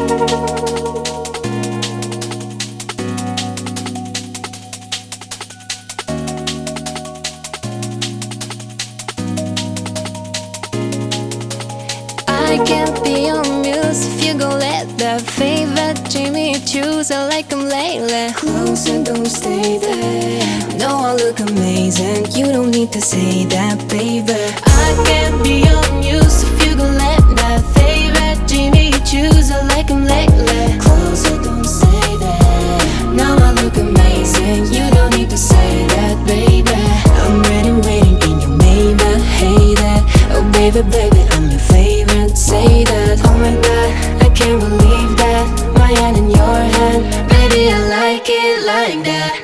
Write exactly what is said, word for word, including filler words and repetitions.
I can't be your muse if you gon' let that favorite Jimmy choose. I like him lately. Close and don't stay there. No, I look amazing. You don't need to say that, baby. I can't be your muse if you gon' let that favorite Jimmy choose. I like him lately. Close and don't stay there. Now I look amazing. You don't need to say that, baby. I'm ready, waiting, and you may not hate it. Oh, baby, baby, I'm your favorite. Say that, oh my god, I can't believe that. My hand in your hand, baby, I like it like that.